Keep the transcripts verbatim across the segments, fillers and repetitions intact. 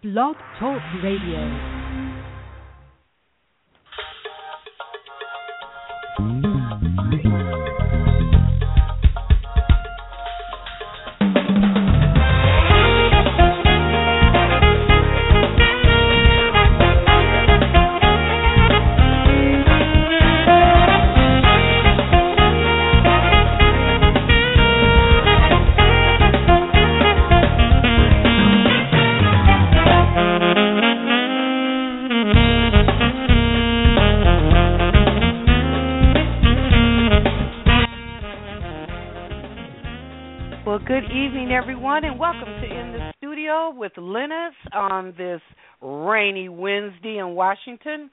Blog Talk Radio. Good evening, everyone, and welcome to In the Studio with Linus on this rainy Wednesday in Washington.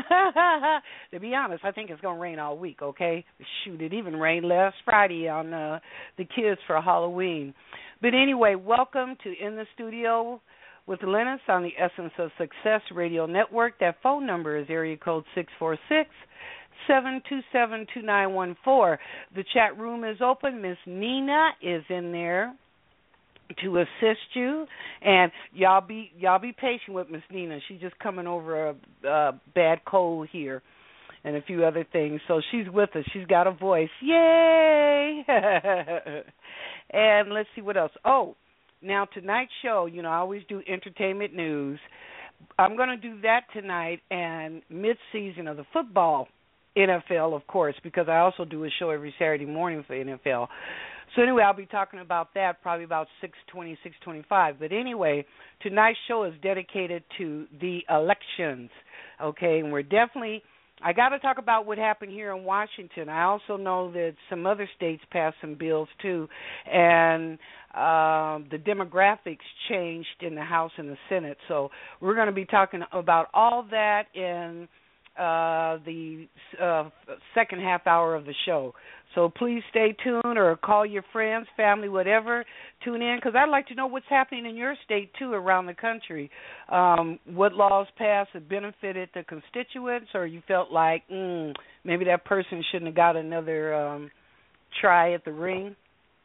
To be honest, I think it's going to rain all week, okay? Shoot, it even rained last Friday on uh, the kids for Halloween. But anyway, welcome to In the Studio with Linus on the Essence of Success Radio Network. That phone number is area code six four six, seven two seven, two nine one four. The chat room is open. Miss Nina is in there to assist you, and y'all be y'all be patient with Miss Nina. She's just coming over a, a bad cold here and a few other things, so she's with us. She's got a voice. Yay! And let's see what else. Oh, now tonight's show, you know, I always do entertainment news. I'm going to do that tonight and mid-season of the football N F L, of course, because I also do a show every Saturday morning for N F L. So anyway, I'll be talking about that probably about six twenty, six twenty-five. But anyway, tonight's show is dedicated to the elections, okay? And we're definitely, I got to talk about what happened here in Washington. I also know that some other states passed some bills too, and um, the demographics changed in the House and the Senate. So we're going to be talking about all that in uh, the uh, second half hour of the show. So please stay tuned or call your friends, family, whatever. Tune in because I'd like to know what's happening in your state, too, around the country. Um, what laws passed that benefited the constituents, or you felt like mm, maybe that person shouldn't have got another um, try at the ring.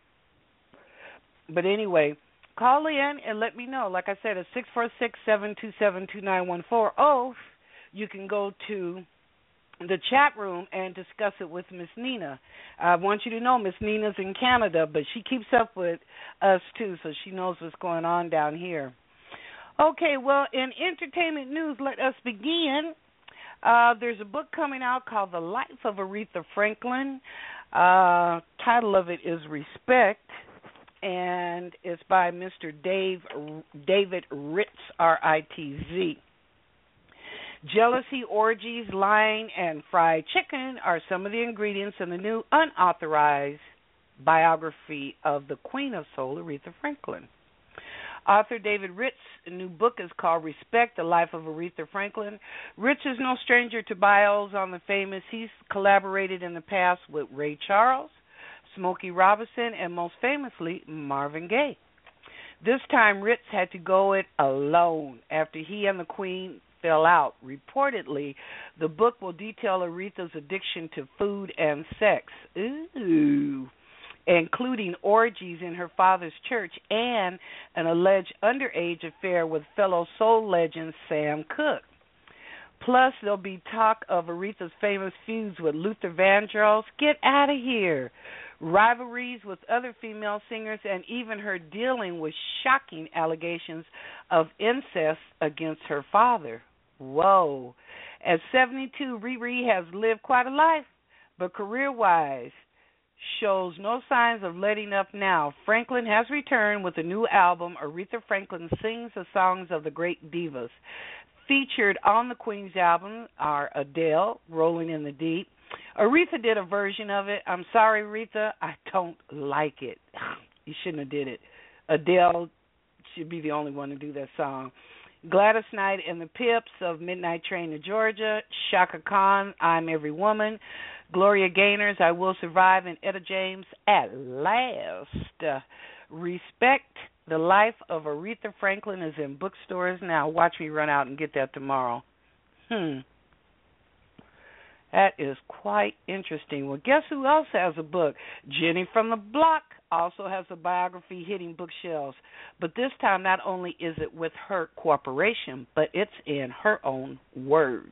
But anyway, call in and let me know. Like I said, it's six four six, seven two seven, two nine one four. Oh, you can go to the chat room and discuss it with Miss Nina. I want you to know Miss Nina's in Canada, but she keeps up with us too, so she knows what's going on down here. Okay, well, in entertainment news, let us begin. Uh, there's a book coming out called The Life of Aretha Franklin. Uh, title of it is Respect, and it's by Mister Dave David Ritz, R I T Z. Jealousy, orgies, lying, and fried chicken are some of the ingredients in the new unauthorized biography of the Queen of Soul, Aretha Franklin. Author David Ritz's new book is called Respect, The Life of Aretha Franklin. Ritz is no stranger to bios on the famous. He's collaborated in the past with Ray Charles, Smokey Robinson, and most famously, Marvin Gaye. This time, Ritz had to go it alone after he and the Queen fell out. Reportedly, the book will detail Aretha's addiction to food and sex, ooh, including orgies in her father's church and an alleged underage affair with fellow soul legend Sam Cooke. Plus, there'll be talk of Aretha's famous feuds with Luther Vandross, get out of here, rivalries with other female singers, and even her dealing with shocking allegations of incest against her father. Whoa. At seventy-two, Riri has lived quite a life, but career-wise shows no signs of letting up now. Franklin has returned with a new album, Aretha Franklin Sings the Songs of the Great Divas. Featured on the Queen's album are Adele, Rolling in the Deep. Aretha did a version of it. I'm sorry, Aretha, I don't like it. You shouldn't have did it. Adele should be the only one to do that song. Gladys Knight and the Pips of Midnight Train to Georgia, Shaka Khan, I'm Every Woman, Gloria Gaynor's I Will Survive, and Etta James, At Last. Uh, Respect, The Life of Aretha Franklin is in bookstores now. Watch me run out and get that tomorrow. Hmm. That is quite interesting. Well, guess who else has a book? Jenny from the Block also has a biography hitting bookshelves, but this time not only is it with her cooperation, but it's in her own words.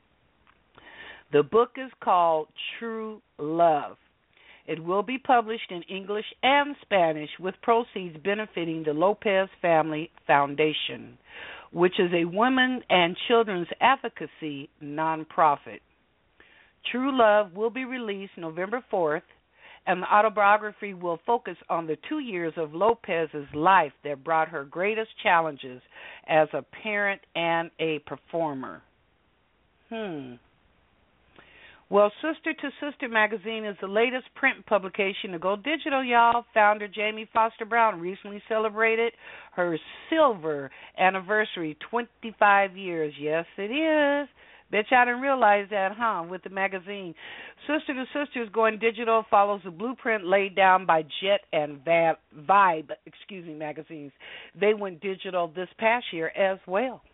The book is called True Love. It will be published in English and Spanish with proceeds benefiting the Lopez Family Foundation, which is a women and children's advocacy nonprofit. True Love will be released November fourth, and the autobiography will focus on the two years of Lopez's life that brought her greatest challenges as a parent and a performer. Hmm. Well, Sister to Sister magazine is the latest print publication to go digital, y'all. Founder Jamie Foster Brown recently celebrated her silver anniversary, twenty-five years. Yes, it is. Bet you I didn't realize that, huh, with the magazine. Sister to Sister is going digital, follows the blueprint laid down by Jet and Vibe, excuse me, magazines. They went digital this past year as well.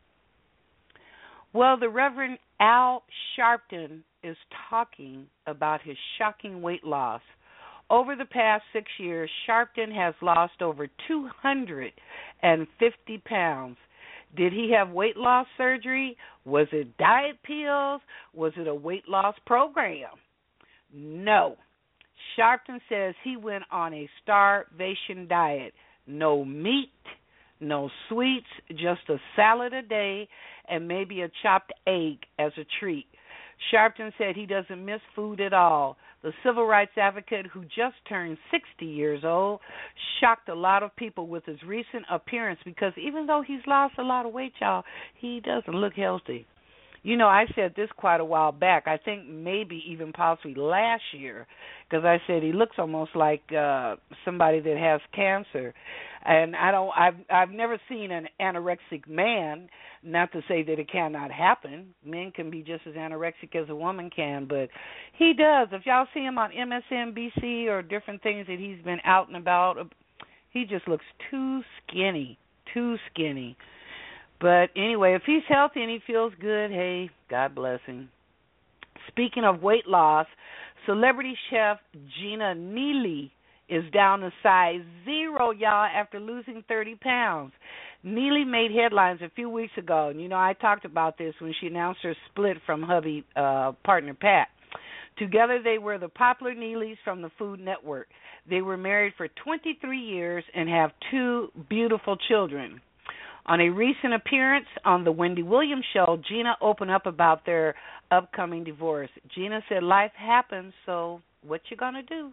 Well, the Reverend Al Sharpton is talking about his shocking weight loss. Over the past six years, Sharpton has lost over two hundred fifty pounds. Did he have weight loss surgery? Was it diet pills? Was it a weight loss program? No. Sharpton says he went on a starvation diet. No meat, no sweets, just a salad a day and maybe a chopped egg as a treat. Sharpton said he doesn't miss food at all. The civil rights advocate, who just turned sixty years old, shocked a lot of people with his recent appearance because even though he's lost a lot of weight, y'all, he doesn't look healthy. You know, I said this quite a while back. I think maybe even possibly last year, because I said he looks almost like uh, somebody that has cancer. And I don't. I've I've never seen an anorexic man. Not to say that it cannot happen. Men can be just as anorexic as a woman can, but he does. If y'all see him on M S N B C or different things that he's been out and about, he just looks too skinny, too skinny. But anyway, if he's healthy and he feels good, hey, God bless him. Speaking of weight loss, celebrity chef Gina Neely is down to size zero, y'all, after losing thirty pounds. Neely made headlines a few weeks ago, and, you know, I talked about this when she announced her split from hubby uh, partner Pat. Together they were the popular Neelys from the Food Network. They were married for twenty-three years and have two beautiful children. On a recent appearance on the Wendy Williams Show, Gina opened up about their upcoming divorce. Gina said, life happens, so what you gonna do?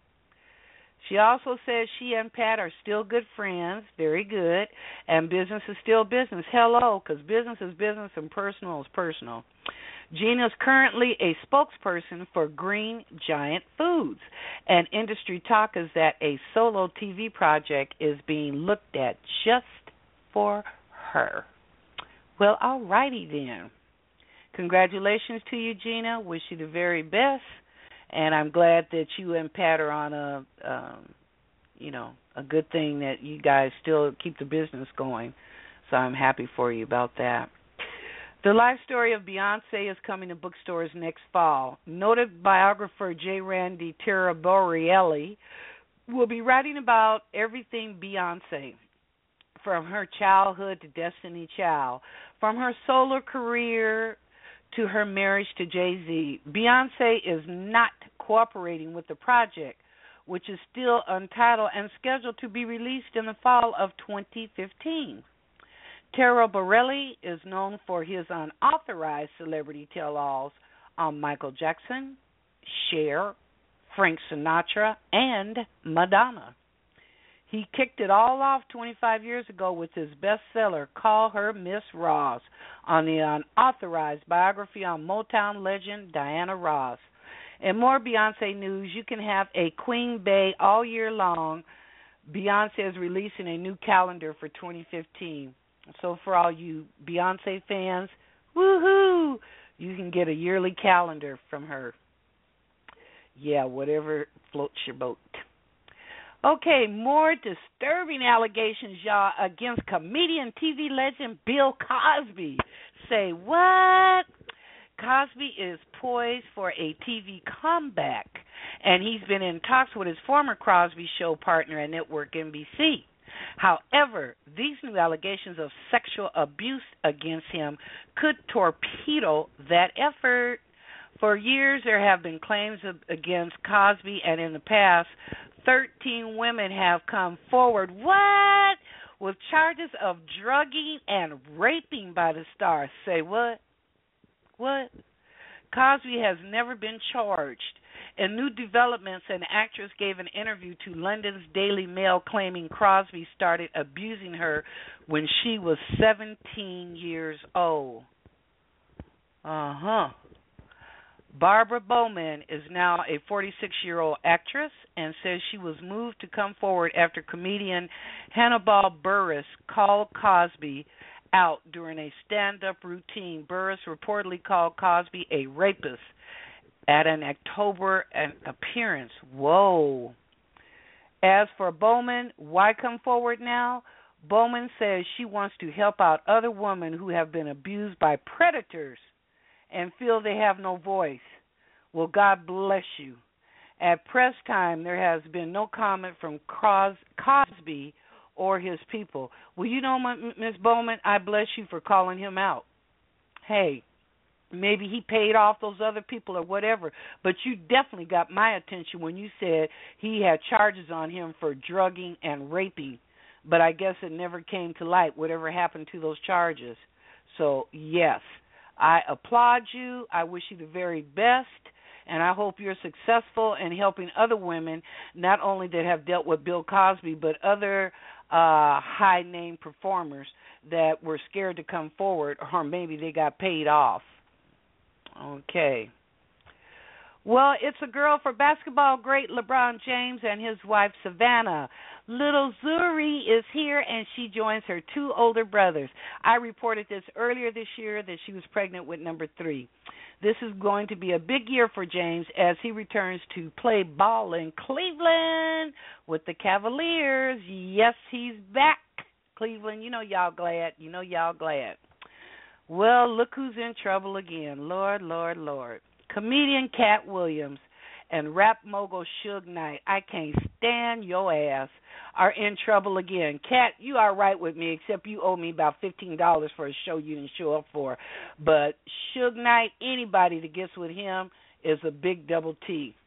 She also says she and Pat are still good friends, very good, and business is still business. Hello, because business is business and personal is personal. Gina is currently a spokesperson for Green Giant Foods, and industry talk is that a solo T V project is being looked at just for her. Well, all righty then. Congratulations to you, Gina. Wish you the very best. And I'm glad that you and Pat are on a, um, you know, a good thing that you guys still keep the business going. So I'm happy for you about that. The life story of Beyonce is coming to bookstores next fall. Noted biographer J. Randy Taraborelli will be writing about everything Beyonce, from her childhood to Destiny Child, from her solo career to her marriage to Jay-Z. Beyonce is not cooperating with the project, which is still untitled and scheduled to be released in the fall of twenty fifteen. Taraborelli is known for his unauthorized celebrity tell-alls on Michael Jackson, Cher, Frank Sinatra, and Madonna. He kicked it all off twenty-five years ago with his bestseller, Call Her Miss Ross, on the unauthorized biography on Motown legend Diana Ross. And more Beyonce news, you can have a Queen Bey all year long. Beyonce is releasing a new calendar for twenty fifteen. So for all you Beyonce fans, woohoo, you can get a yearly calendar from her. Yeah, whatever floats your boat. Okay, more disturbing allegations, y'all, against comedian T V legend Bill Cosby. Say what? Cosby is poised for a T V comeback, and he's been in talks with his former Cosby Show partner at network N B C. However, these new allegations of sexual abuse against him could torpedo that effort. For years, there have been claims of, against Cosby, and in the past, thirteen women have come forward. What? With charges of drugging and raping by the star. Say what? What? Cosby has never been charged. In new developments, an actress gave an interview to London's Daily Mail claiming Cosby started abusing her when she was seventeen years old. Uh-huh. Barbara Bowman is now a forty-six-year-old actress and says she was moved to come forward after comedian Hannibal Buress called Cosby out during a stand-up routine. Buress reportedly called Cosby a rapist at an October appearance. Whoa. As for Bowman, why come forward now? Bowman says she wants to help out other women who have been abused by predators and feel they have no voice. Well, God bless you. At press time, there has been no comment from Cros- Cosby or his people. Well, you know, Miz Bowman, I bless you for calling him out. Hey, maybe he paid off those other people or whatever, but you definitely got my attention when you said he had charges on him for drugging and raping, but I guess it never came to light, whatever happened to those charges. So, yes, I applaud you. I wish you the very best, and I hope you're successful in helping other women, not only that have dealt with Bill Cosby, but other uh, high-name performers that were scared to come forward, or maybe they got paid off. Okay. Well, it's a girl for basketball great LeBron James and his wife Savannah. Little Zuri is here, and she joins her two older brothers. I reported this earlier this year that she was pregnant with number three. This is going to be a big year for James as he returns to play ball in Cleveland with the Cavaliers. Yes, he's back. Cleveland, you know y'all glad. You know y'all glad. Well, look who's in trouble again. Lord, Lord, Lord. Comedian Cat Williams and rap mogul Suge Knight, I can't stand your ass, are in trouble again. Cat, you are right with me, except you owe me about fifteen dollars for a show you didn't show up for. But Suge Knight, anybody that gets with him is a big double T.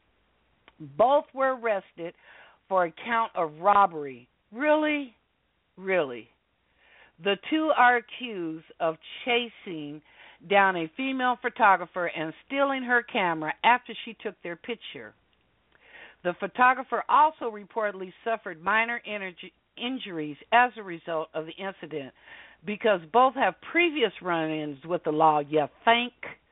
Both were arrested for a count of robbery. Really? Really? The two are accused of chasing down a female photographer and stealing her camera after she took their picture. The photographer also reportedly suffered minor energy injuries as a result of the incident. Because both have previous run-ins with the law, you think?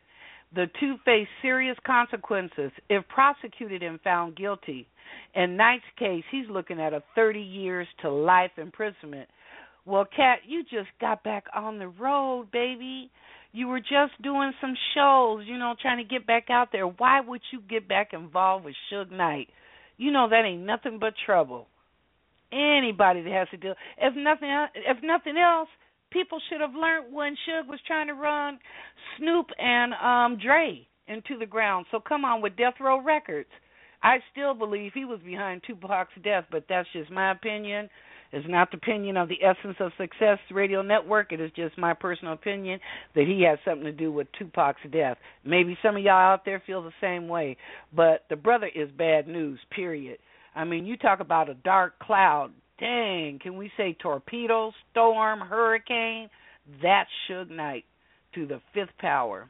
The two face serious consequences if prosecuted and found guilty. In Knight's case, he's looking at a thirty years to life imprisonment. Well, Kat, you just got back on the road, baby. You were just doing some shows, you know, trying to get back out there. Why would you get back involved with Suge Knight? You know that ain't nothing but trouble. Anybody that has to deal, if nothing, if nothing else, people should have learned when Suge was trying to run Snoop and um, Dre into the ground. So come on, with Death Row Records, I still believe he was behind Tupac's death, but that's just my opinion. It's not the opinion of the Essence of Success Radio Network. It is just my personal opinion that he has something to do with Tupac's death. Maybe some of y'all out there feel the same way, but the brother is bad news, period. I mean, you talk about a dark cloud. Dang, can we say torpedo, storm, hurricane? That's Suge Knight to the fifth power.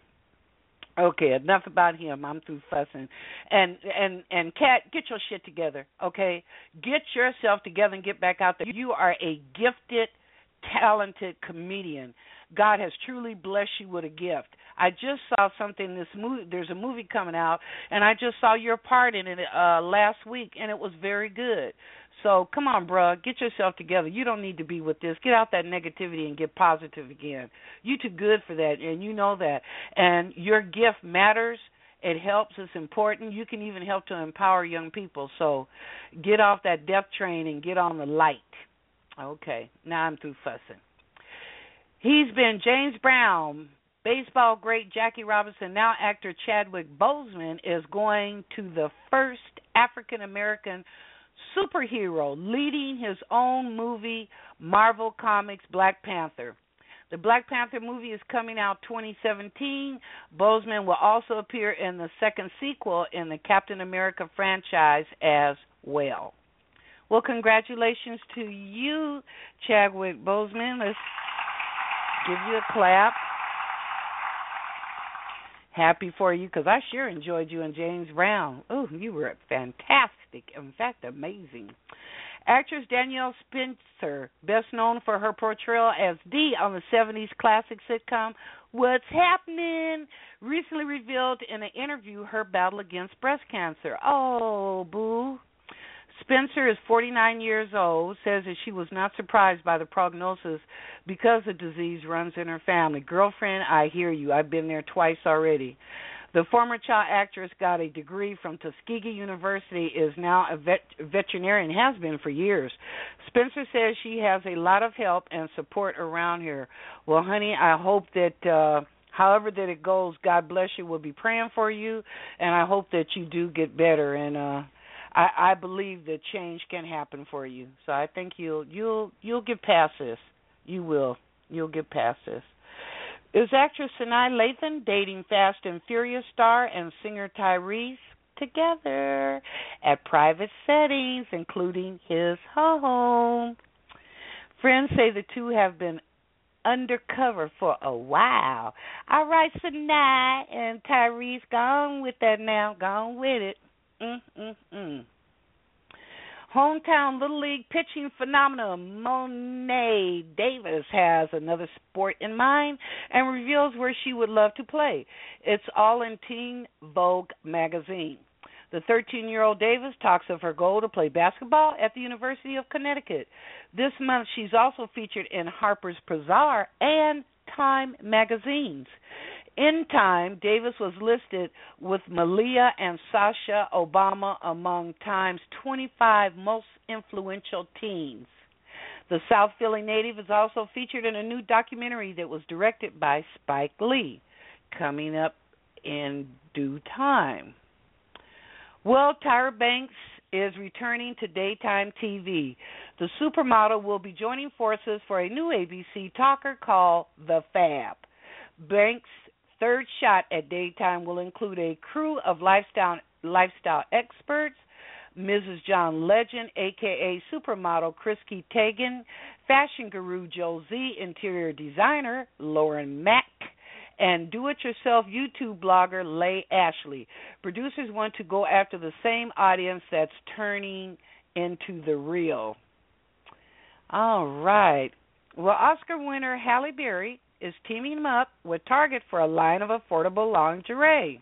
Okay, enough about him. I'm through fussing. And and and Kat, get your shit together, okay? Get yourself together and get back out there. You are a gifted, talented comedian. God has truly blessed you with a gift. I just saw something in this movie. There's a movie coming out, and I just saw your part in it uh, last week, and it was very good. So come on, bruh, get yourself together. You don't need to be with this. Get out that negativity and get positive again. You too good for that, and you know that. And your gift matters. It helps. It's important. You can even help to empower young people. So get off that death train and get on the light. Okay, now I'm through fussing. He's been James Brown, Baseball great Jackie Robinson, now actor Chadwick Boseman, is going to the first African American superhero leading his own movie, Marvel Comics' Black Panther. The Black Panther movie is coming out twenty seventeen. Boseman will also appear in the second sequel in the Captain America franchise as well. Well, congratulations to you, Chadwick Boseman. Let's give you a clap. Happy for you, because I sure enjoyed you and James Brown. Oh, you were fantastic. In fact, amazing. Actress Danielle Spencer, best known for her portrayal as Dee on the seventies classic sitcom What's Happening, recently revealed in an interview her battle against breast cancer. Oh, boo. Spencer is forty-nine years old, says that she was not surprised by the prognosis because the disease runs in her family. Girlfriend, I hear you. I've been there twice already. The former child actress got a degree from Tuskegee University, is now a vet, veterinarian, has been for years. Spencer says she has a lot of help and support around her. Well, honey, I hope that uh, however that it goes, God bless you. We'll be praying for you, and I hope that you do get better. And uh, I, I believe that change can happen for you. So I think you'll you'll you'll get past this. You will. You'll get past this. Is actress Sanaa Lathan dating Fast and Furious star and singer Tyrese together at private settings, including his home? Friends say the two have been undercover for a while. All right, Sanaa and Tyrese, go on with that now. Go on with it. Mm-mm-mm. Hometown Little League pitching phenomenon Mo'ne Davis has another sport in mind and reveals where she would love to play. It's all in Teen Vogue magazine. The thirteen-year-old Davis talks of her goal to play basketball at the University of Connecticut. This month, she's also featured in Harper's Bazaar and Time magazines. In Time, Davis was listed with Malia and Sasha Obama among Time's twenty-five most influential teens. The South Philly native is also featured in a new documentary that was directed by Spike Lee, coming up in due time. Well, Tyra Banks is returning to daytime T V. The supermodel will be joining forces for a new A B C talker called The Fab. Banks' third shot at daytime will include a crew of lifestyle lifestyle experts, Missus John Legend, a k a supermodel Chrissy Teigen, fashion guru Joe Z, interior designer Lauren Mack, and do-it-yourself YouTube blogger Leigh Ashley. Producers want to go after the same audience that's turning into the real. All right. Well, Oscar winner Halle Berry is teaming up with Target for a line of affordable lingerie.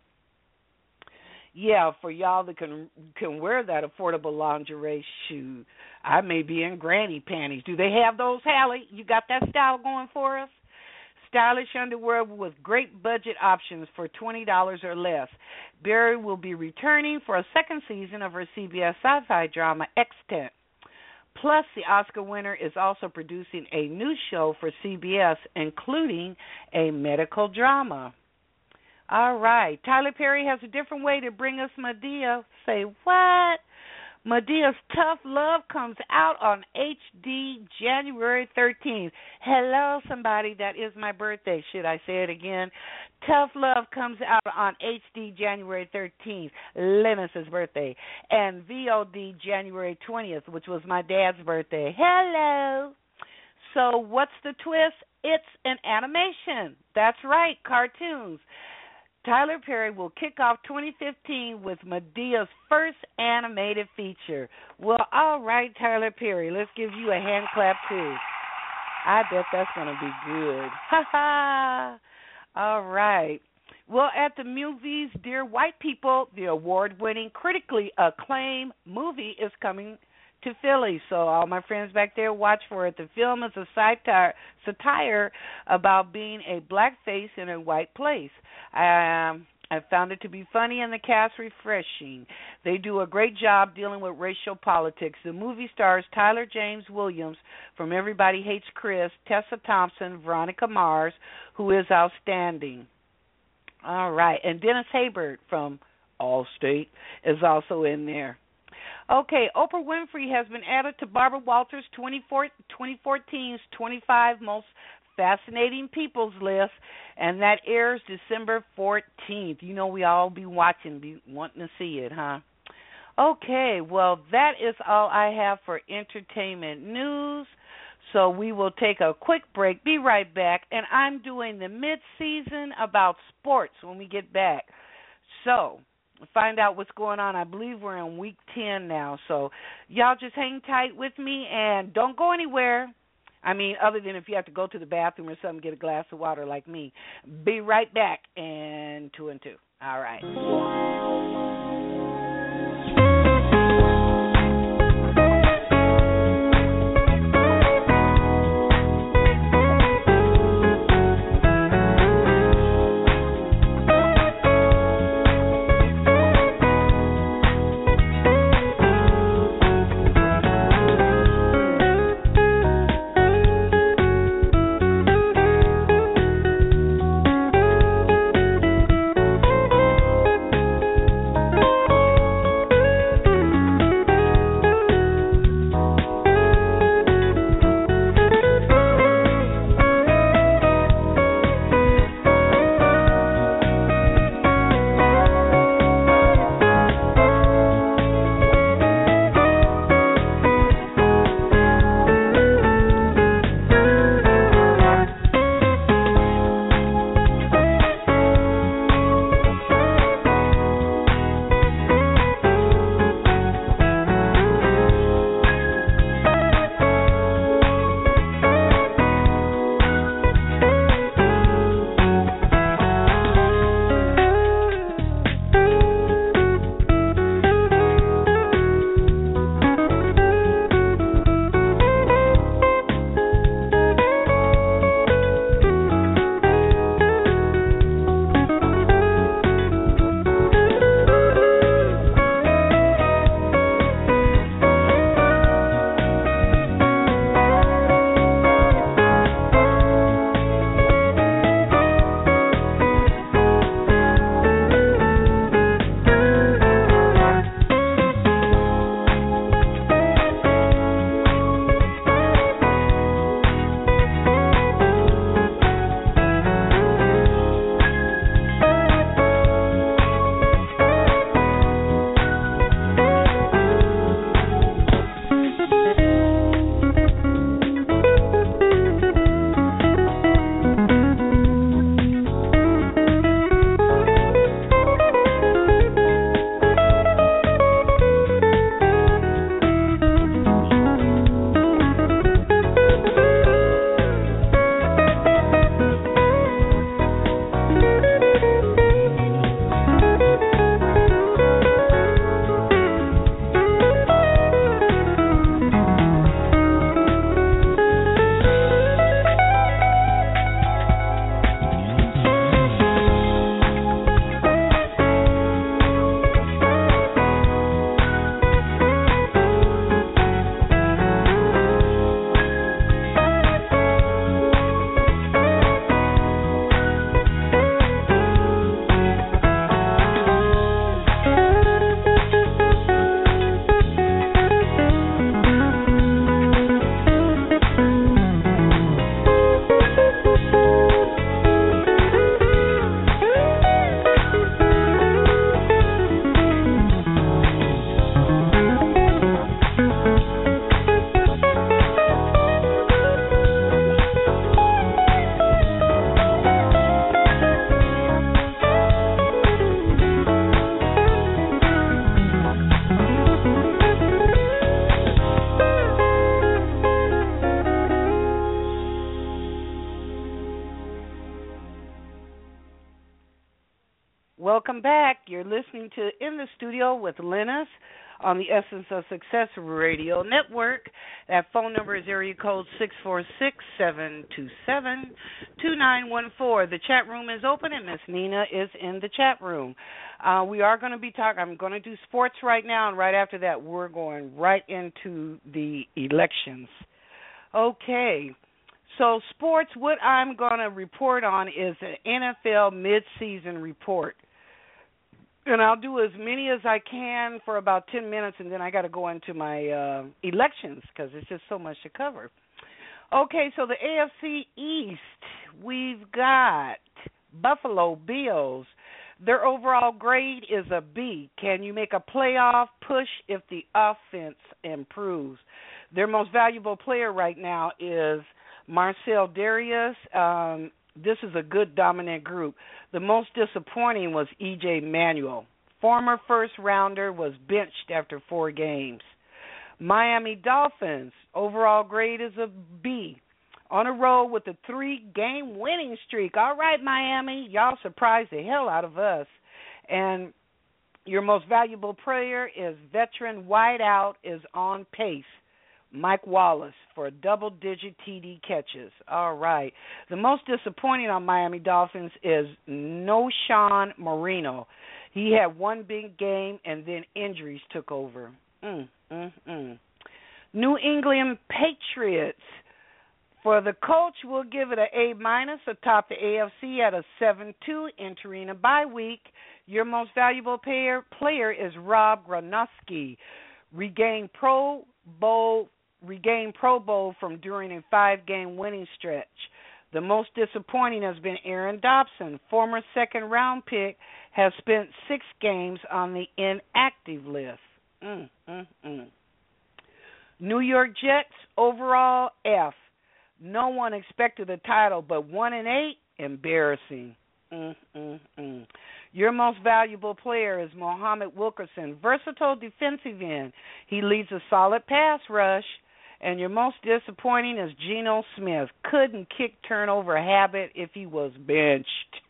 Yeah, for y'all that can can wear that affordable lingerie, shoe. I may be in granny panties. Do they have those, Halle? You got that style going for us? Stylish underwear with great budget options for twenty dollars or less. Berry will be returning for a second season of her C B S sci-fi drama Extant. Plus, the Oscar winner is also producing a new show for C B S, including a medical drama. All right. Tyler Perry has a different way to bring us Madea. Say what? Madea's Tough Love comes out on H D January thirteenth. Hello, somebody. That is my birthday. Should I say it again? Tough Love comes out on H D January thirteenth, Lennis's birthday, and V O D January twentieth, which was my dad's birthday. Hello. So what's the twist? It's an animation. That's right, cartoons. Tyler Perry will kick off twenty fifteen with Madea's first animated feature. Well, all right, Tyler Perry, let's give you a hand clap, too. I bet that's going to be good. Ha ha. All right. Well, at the movies, Dear White People, the award-winning, critically acclaimed movie is coming to Philly. So all my friends back there, watch for it. The film is a satire, satire about being a black face in a white place. Um, I found it to be funny and the cast refreshing. They do a great job dealing with racial politics. The movie stars Tyler James Williams from Everybody Hates Chris, Tessa Thompson, Veronica Mars, who is outstanding. All right, and Dennis Haysbert from Allstate is also in there. Okay, Oprah Winfrey has been added to Barbara Walters' twenty fourteen's twenty-five Most Fascinating People's list, and that airs December fourteenth. You know we all be watching, be wanting to see it, huh? Okay, well, that is all I have for entertainment news. So we will take a quick break, be right back, and I'm doing the mid-season about sports when we get back. So find out what's going on. I believe we're in week ten now. So y'all just hang tight with me and don't go anywhere. I mean, other than if you have to go to the bathroom or something, get a glass of water like me. Be right back and two and two. All right. Welcome back. You're listening to In the Studio with Linus. on the Essence of Success Radio Network. That phone number is area code six four six, seven two seven, two nine one four. The chat room is open, and Miss Nina is in the chat room. Uh, we are going to be talking, I'm going to do sports right now, and right after that, we're going right into the elections. Okay. So sports, what I'm going to report on is an N F L midseason report. And I'll do as many as I can for about ten minutes, and then I got to go into my uh, elections because it's just so much to cover. Okay, so the A F C East, we've got Buffalo Bills. Their overall grade is a B. Can you make a playoff push if the offense improves? Their most valuable player right now is Marcel Darius. Um, this is a good dominant group. The most disappointing was E J Manuel. Former first rounder was benched after four games. Miami Dolphins, overall grade is a B. On a roll with a three-game winning streak. All right, Miami, y'all surprised the hell out of us. And your most valuable player is veteran wideout is on pace. Mike Wallace for double-digit T D catches. All right. The most disappointing on Miami Dolphins is Noshawn Marino. He had one big game, and then injuries took over. Mm, mm, mm. New England Patriots. For the coach, we'll give it an A minus atop the A F C at a seven two, entering a bye week. Your most valuable player, player is Rob Gronkowski. Regained Pro Bowl regained Pro Bowl from during a five-game winning stretch. The most disappointing has been Aaron Dobson. Former second-round pick has spent six games on the inactive list. Mm, mm, mm. New York Jets, overall F. No one expected the title, but one and eight, embarrassing. Mm, mm, mm. Your most valuable player is Mohammed Wilkerson, versatile defensive end. He leads a solid pass rush. And your most disappointing is Geno Smith. Couldn't kick turnover habit if he was benched.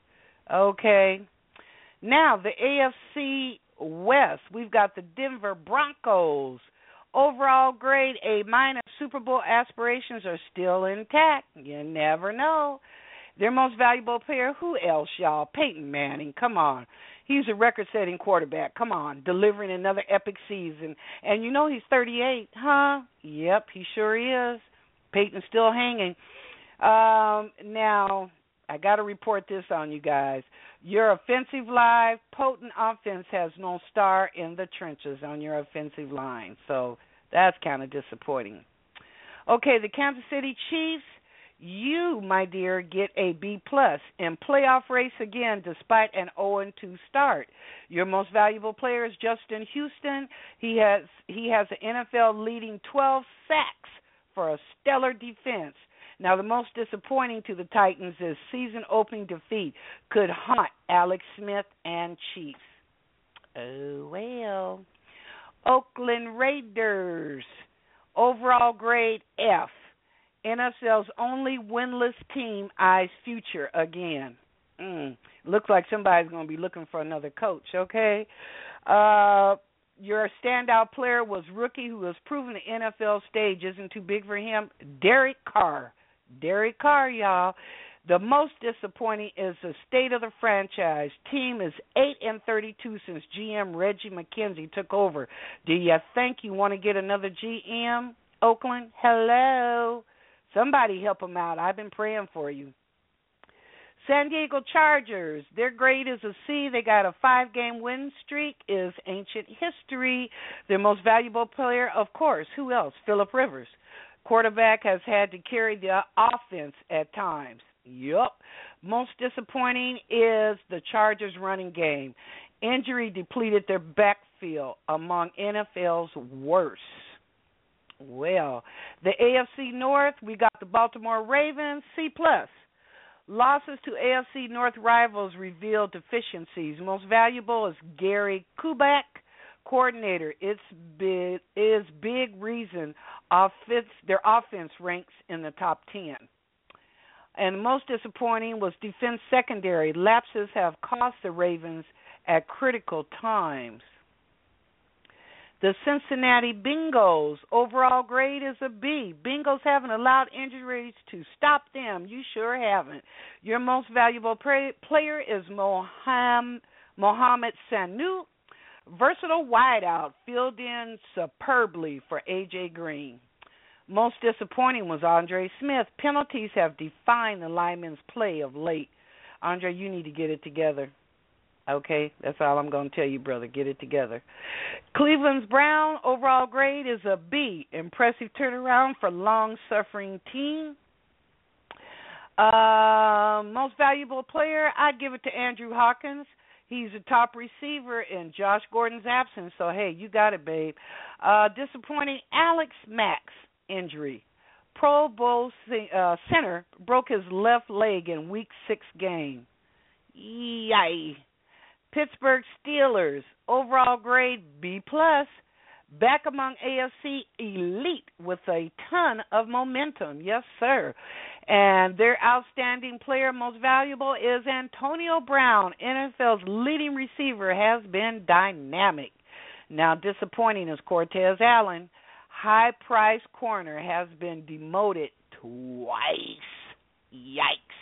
Okay. Now, the A F C West, we've got the Denver Broncos. Overall grade A minus. Super Bowl aspirations are still intact. You never know. Their most valuable player, who else, y'all? Peyton Manning. Come on. He's a record-setting quarterback. Come on, delivering another epic season. And you know he's thirty-eight, huh? Yep, he sure is. Peyton's still hanging. Um, now, I got to report this on you guys. Your offensive line, potent offense has no star in the trenches on your offensive line. So that's kind of disappointing. Okay, the Kansas City Chiefs. You, my dear, get a B plus in playoff race again despite an oh and two start. Your most valuable player is Justin Houston. He has he has an N F L leading twelve sacks for a stellar defense. Now, the most disappointing to the Titans is season opening defeat could haunt Alex Smith and Chiefs. Oh well. Oakland Raiders, overall grade F. N F L's only winless team eyes future again. Mm. Looks like somebody's going to be looking for another coach, okay? Uh, your standout player was rookie who has proven the N F L stage isn't too big for him, Derek Carr. Derek Carr, y'all. The most disappointing is the state of the franchise. Team is eight and thirty-two since G M Reggie McKenzie took over. Do you think you want to get another G M, Oakland? Hello? Somebody help them out. I've been praying for you. San Diego Chargers, their grade is a C. They got a five-game win streak, is ancient history. Their most valuable player, of course, who else? Phillip Rivers. Quarterback has had to carry the offense at times. Yup. Most disappointing is the Chargers' running game. Injury depleted their backfield, among N F L's worst. Well, the A F C North, we got the Baltimore Ravens, C plus. Losses to A F C North rivals reveal deficiencies. Most valuable is Gary Kubiak, coordinator. It's big, is big reason offense, their offense ranks in the top ten. And most disappointing was defense secondary. Lapses have cost the Ravens at critical times. The Cincinnati Bengals, overall grade is a B. Bengals haven't allowed injuries to stop them. You sure haven't. Your most valuable player is Mohamed, Mohamed Sanu, versatile wideout, filled in superbly for A J. Green. Most disappointing was Andre Smith. Penalties have defined the lineman's play of late. Andre, you need to get it together. Okay, that's all I'm going to tell you, brother. Get it together. Cleveland's Brown, overall grade is a B. Impressive turnaround for long-suffering team. Uh, most valuable player, I'd give it to Andrew Hawkins. He's a top receiver in Josh Gordon's absence, so, hey, you got it, babe. Uh, disappointing, Alex Mack's injury. Pro Bowl uh, center broke his left leg in Week six game. Yay. Pittsburgh Steelers, overall grade B plus, back among A F C elite with a ton of momentum. Yes, sir. And their outstanding player, most valuable, is Antonio Brown. N F L's leading receiver has been dynamic. Now, disappointing is Cortez Allen. High-priced corner has been demoted twice. Yikes.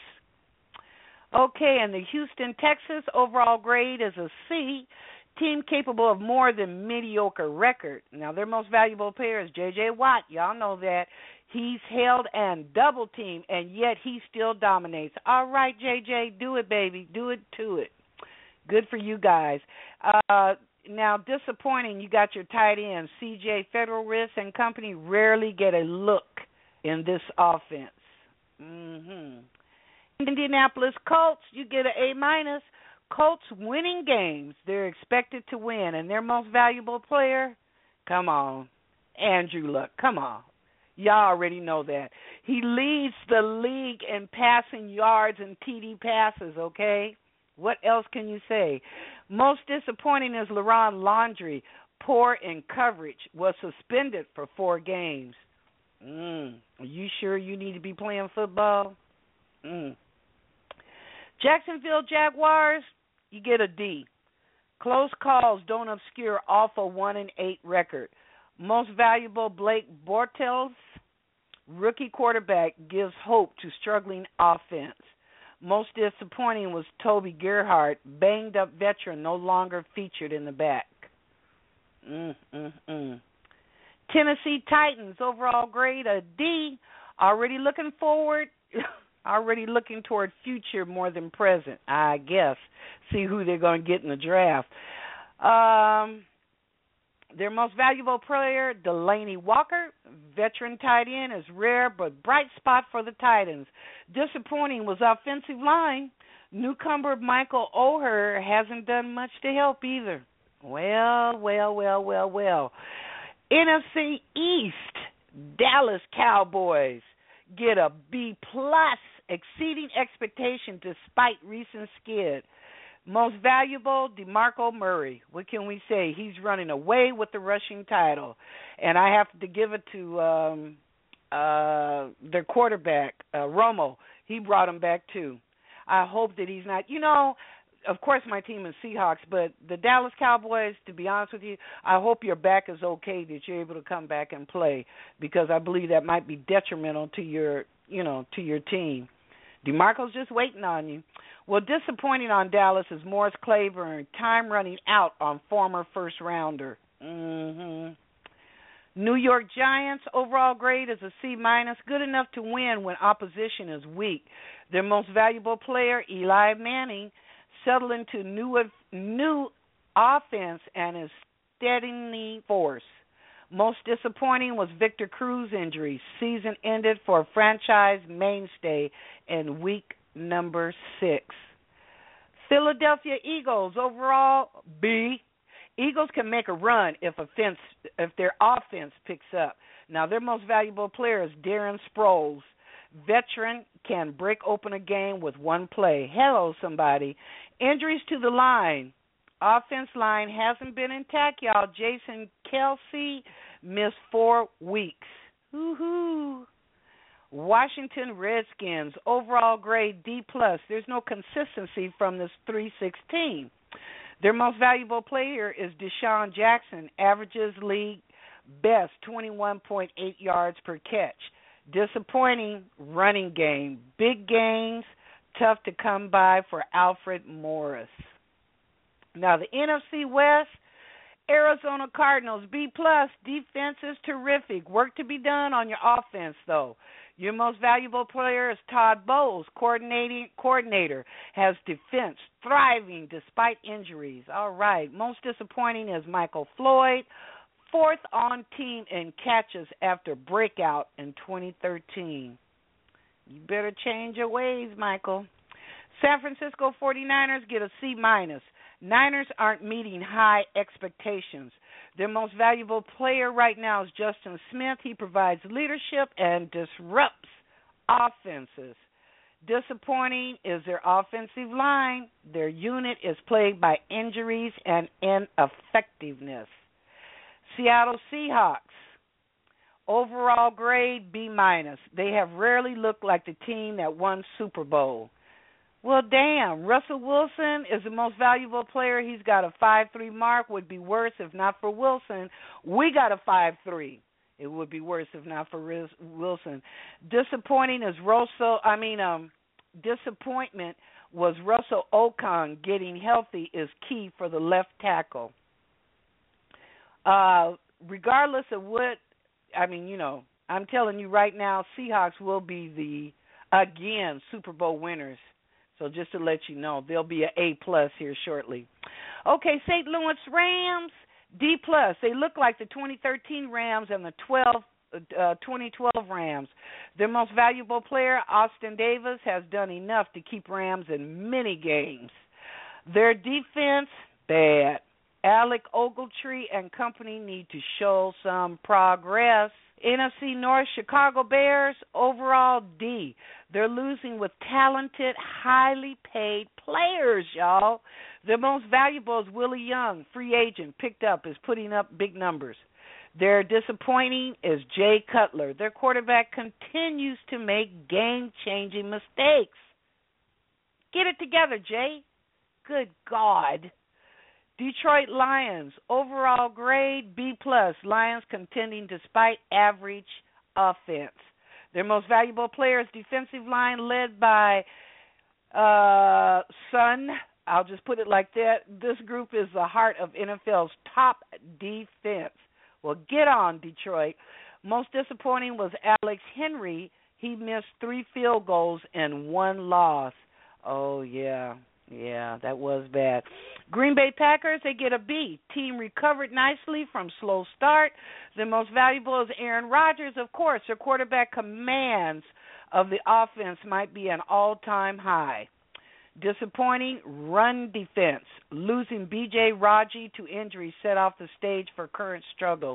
Okay, and the Houston Texans overall grade is a C. Team capable of more than mediocre record. Now, their most valuable player is J J. Watt. Y'all know that. He's held and double teamed, and yet he still dominates. All right, J J, do it, baby. Do it to it. Good for you guys. Uh, now, disappointing, you got your tight end, C J Federowicz and company, rarely get a look in this offense. Mm-hmm. Indianapolis Colts, you get an A minus. Colts winning games. They're expected to win. And their most valuable player, come on, Andrew Luck. Come on. Y'all already know that. He leads the league in passing yards and T D passes, okay? What else can you say? Most disappointing is LaRon Laundrie. Poor in coverage. Was suspended for four games. Mm. Are you sure you need to be playing football? Mm. Jacksonville Jaguars, you get a D. Close calls don't obscure awful one and eight record. Most valuable, Blake Bortles, rookie quarterback, gives hope to struggling offense. Most disappointing was Toby Gerhart, banged up veteran, no longer featured in the back. Mm, mm, mm. Tennessee Titans, overall grade a D. Already looking forward. Already looking toward future more than present, I guess. See who they're going to get in the draft. Um, their most valuable player, Delaney Walker, veteran tight end, is rare but bright spot for the Titans. Disappointing was offensive line. Newcomer Michael Oher hasn't done much to help either. Well, well, well, well, well. N F C East, Dallas Cowboys get a B plus, exceeding expectation despite recent skid. Most valuable, DeMarco Murray. What can we say? He's running away with the rushing title. And I have to give it to um, uh, their quarterback, uh, Romo. He brought him back too. I hope that he's not, you know, of course my team is Seahawks, but the Dallas Cowboys, to be honest with you, I hope your back is okay, that you're able to come back and play, because I believe that might be detrimental to your, you know, to your team. DeMarco's just waiting on you. Well, disappointing on Dallas is Morris Claiborne, time running out on former first rounder. Mm-hmm. New York Giants, overall grade is a C minus, good enough to win when opposition is weak. Their most valuable player, Eli Manning, settled into new new offense and is steadying force. Most disappointing was Victor Cruz injury. Season ended for a franchise mainstay in week number six. Philadelphia Eagles, overall B. Eagles can make a run if offense if their offense picks up. Now, their most valuable player is Darren Sproles. Veteran, can break open a game with one play. Hello, somebody. Injuries to the line. Offense line hasn't been intact, y'all. Jason Kelsey missed four weeks. Woo-hoo. Washington Redskins, overall grade D plus. There's no consistency from this three sixteen. Their most valuable player is Deshaun Jackson, averages league best twenty-one point eight yards per catch. Disappointing running game. Big games, tough to come by for Alfred Morris. Now the N F C West, Arizona Cardinals, B plus. Defense is terrific. Work to be done on your offense, though. Your most valuable player is Todd Bowles, coordinating coordinator, has defense thriving despite injuries. All right. Most disappointing is Michael Floyd, fourth on team in catches after breakout in twenty thirteen. You better change your ways, Michael. San Francisco forty-niners get a C minus. Niners aren't meeting high expectations. Their most valuable player right now is Justin Smith. He provides leadership and disrupts offenses. Disappointing is their offensive line. Their unit is plagued by injuries and ineffectiveness. Seattle Seahawks, overall grade B minus. They have rarely looked like the team that won Super Bowl. Well, damn, Russell Wilson is the most valuable player. He's got a five three mark. Would be worse if not for Wilson. We got a five three. It would be worse if not for Riz- Wilson. Disappointing is Russell. I mean, um, disappointment was Russell Okung getting healthy is key for the left tackle. Uh, regardless of what, I mean, you know, I'm telling you right now, Seahawks will be the, again, Super Bowl winners. So just to let you know, there'll be an A plus here shortly. Okay, Saint Louis Rams, D plus. They look like the twenty thirteen Rams and the twelve, uh, twenty twelve Rams. Their most valuable player, Austin Davis, has done enough to keep Rams in many games. Their defense, bad. Alec Ogletree and company need to show some progress. N F C North, Chicago Bears, overall D. They're losing with talented, highly paid players, y'all. Their most valuable is Willie Young, free agent, picked up, is putting up big numbers. Their disappointing is Jay Cutler. Their quarterback continues to make game-changing mistakes. Get it together, Jay. Good God. Detroit Lions, overall grade B plus. Lions contending despite average offense. Their most valuable player is defensive line led by uh, Sun. I'll just put it like that. This group is the heart of N F L's top defense. Well, get on, Detroit. Most disappointing was Alex Henry. He missed three field goals and one loss. Oh, yeah. Yeah, that was bad. Green Bay Packers, they get a B. Team recovered nicely from slow start. The most valuable is Aaron Rodgers, of course. Their quarterback commands of the offense might be an all-time high. Disappointing, run defense. Losing B J Raji to injury set off the stage for current struggles.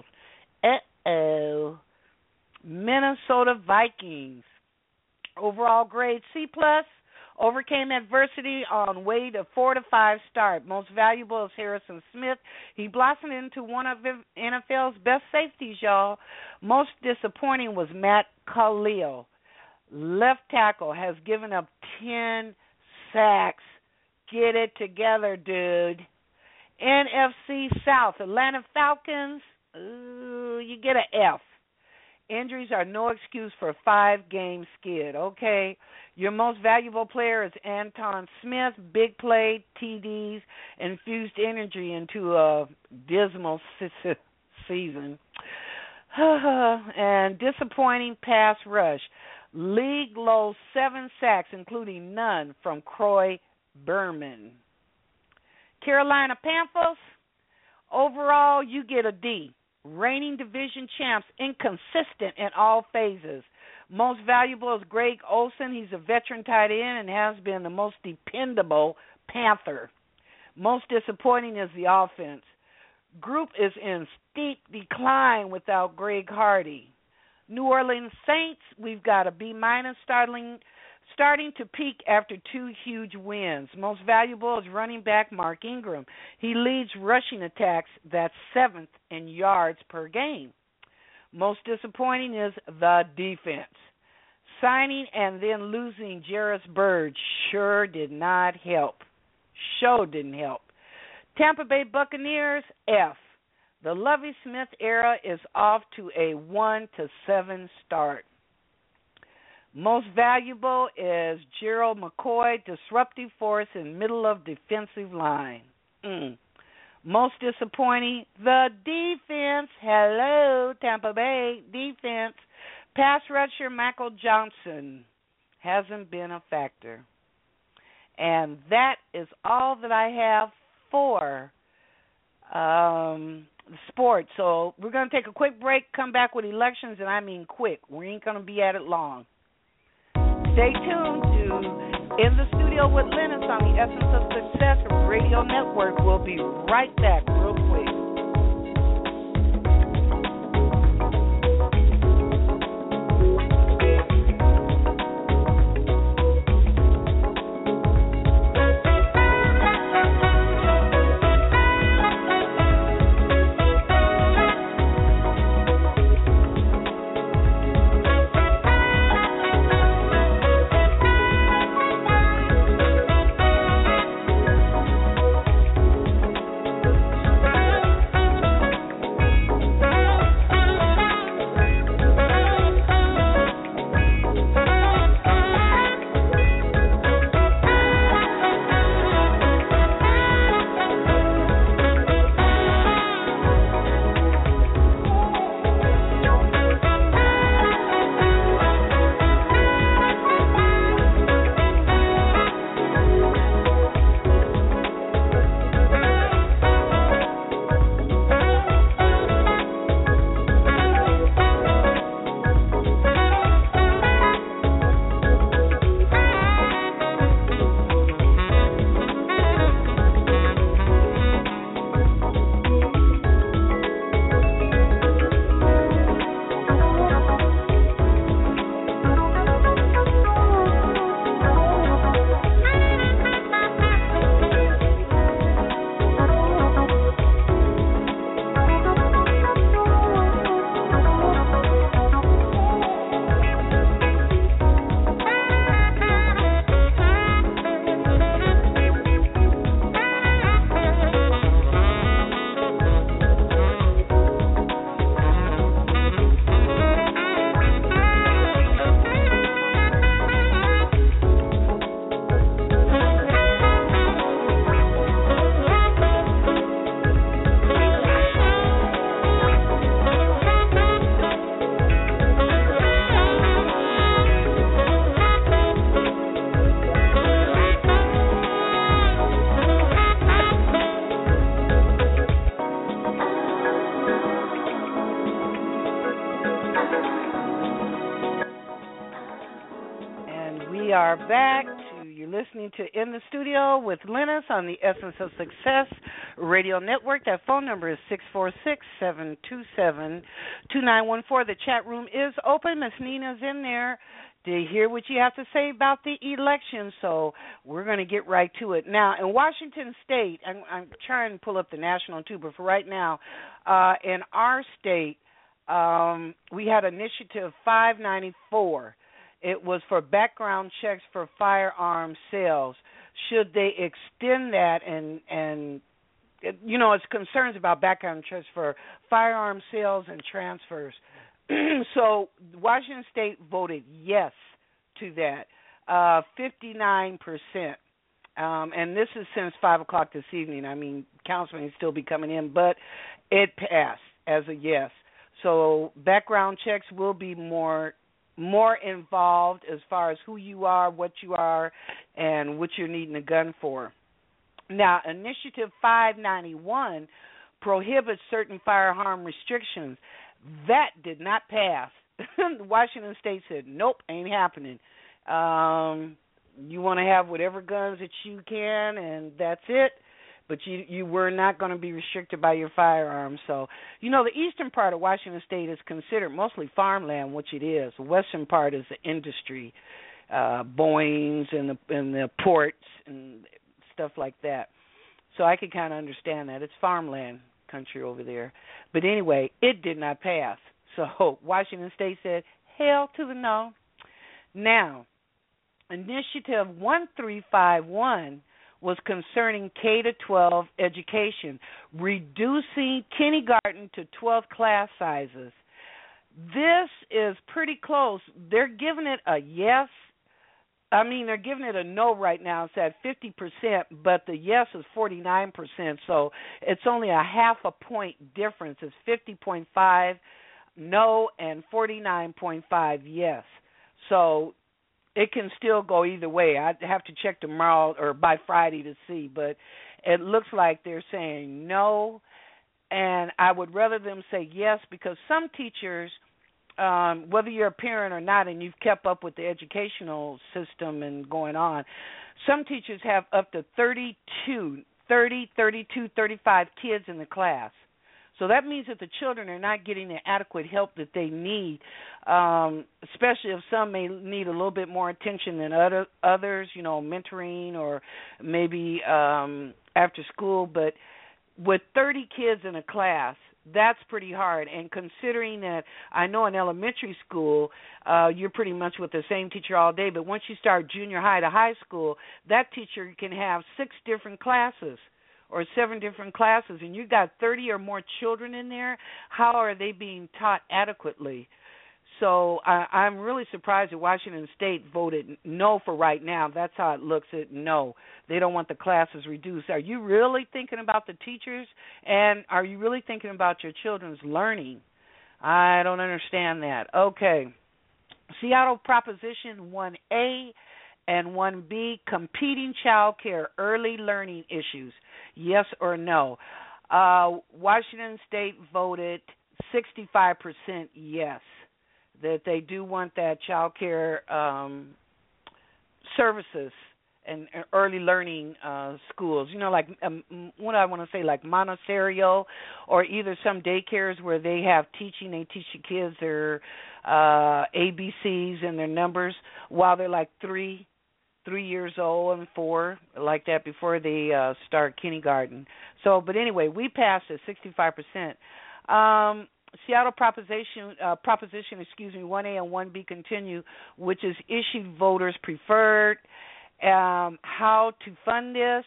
Uh-oh. Minnesota Vikings, overall grade C plus. Overcame adversity on way to four to five start. Most valuable is Harrison Smith. He blossomed into one of N F L's best safeties, y'all. Most disappointing was Matt Khalil. Left tackle has given up ten sacks. Get it together, dude. N F C South, Atlanta Falcons, ooh, you get an F. Injuries are no excuse for a five-game skid, okay? Your most valuable player is Anton Smith. Big play, T Ds, infused energy into a dismal season. And disappointing pass rush. League low seven sacks, including none from Croy Berman. Carolina Panthers, overall, you get a D. Reigning division champs, inconsistent in all phases. Most valuable is Greg Olsen. He's a veteran tight end and has been the most dependable Panther. Most disappointing is the offense. Group is in steep decline without Greg Hardy. New Orleans Saints, we've got a B minus, starting starting to peak after two huge wins. Most valuable is running back Mark Ingram. He leads rushing attacks, that's seventh in yards per game. Most disappointing is the defense. Signing and then losing Jarvis Byrd sure did not help. Sure didn't help. Tampa Bay Buccaneers, F. The Lovie Smith era is off to a one to seven start. Most valuable is Gerald McCoy, disruptive force in middle of defensive line. Mm. Most disappointing, the defense. Hello, Tampa Bay defense. Pass rusher Michael Johnson hasn't been a factor. And that is all that I have for um, sports. So we're going to take a quick break, come back with elections, and I mean quick. We ain't going to be at it long. Stay tuned to In the Studio with Linus on the Essence of Success Radio Network. We'll be right back real quick. Are back to you're listening to In the Studio with Linus on the Essence of Success Radio Network. That phone number is six four six, seven two seven, two nine one four. The chat room is open. Miss Nina's in there to hear what you have to say about the election, so we're going to get right to it. Now, in Washington State, I'm, I'm trying to pull up the national too, but for right now, uh, in our state, um, we had Initiative five ninety-four. It was for background checks for firearm sales. Should they extend that and, and you know, it's concerns about background checks for firearm sales and transfers. So Washington State voted yes to that, uh, fifty-nine percent. Um, and this is since five o'clock this evening. I mean, counseling will still be coming in, but it passed as a yes. So background checks will be more more involved as far as who you are, what you are, and what you're needing a gun for. Now, Initiative five ninety-one prohibits certain firearm restrictions. That did not pass. Washington State said, nope, ain't happening. Um, you want to have whatever guns that you can, and that's it. But you you were not going to be restricted by your firearms. So, you know, the eastern part of Washington State is considered mostly farmland, which it is. The western part is the industry, uh, Boeing's and the, and the ports and stuff like that. So I can kind of understand that. It's farmland country over there. But anyway, it did not pass. So Washington State said, hell to the no. Now, Initiative one three five one was concerning K to twelve education, reducing kindergarten to twelfth class sizes. This is pretty close. They're giving it a yes. I mean, they're giving it a no right now. It's at fifty percent, but the yes is forty-nine percent, so it's only a half a point difference. It's fifty point five no and forty-nine point five yes. So it can still go either way. I'd have to check tomorrow or by Friday to see, but it looks like they're saying no, and I would rather them say yes, because some teachers, um, whether you're a parent or not and you've kept up with the educational system and going on, some teachers have up to thirty-two, thirty, thirty-two, thirty-five kids in the class. So that means that the children are not getting the adequate help that they need, um, especially if some may need a little bit more attention than other, others, you know, mentoring or maybe um, after school. But with thirty kids in a class, that's pretty hard. And considering that I know in elementary school, uh, you're pretty much with the same teacher all day, but once you start junior high to high school, that teacher can have six different classes or seven different classes, and you've got thirty or more children in there. How are they being taught adequately? So I, I'm really surprised that Washington State voted no for right now. That's how it looks at no. They don't want the classes reduced. Are you really thinking about the teachers, and are you really thinking about your children's learning? I don't understand that. Okay. Seattle Proposition one A and one B, competing child care, early learning issues, yes or no. Uh, Washington State voted sixty-five percent yes, that they do want that child care um, services and early learning uh, schools, you know, like um, what I want to say, like Montessori, or either some daycares where they have teaching. They teach the kids their uh, A B Cs and their numbers while they're like three, three years old and four, like that, before they uh, start kindergarten. So, but anyway, we passed at sixty-five percent. Um, Seattle Proposition, uh, Proposition, excuse me, one A and one B continue, which is issued voters preferred. Um, how to fund this?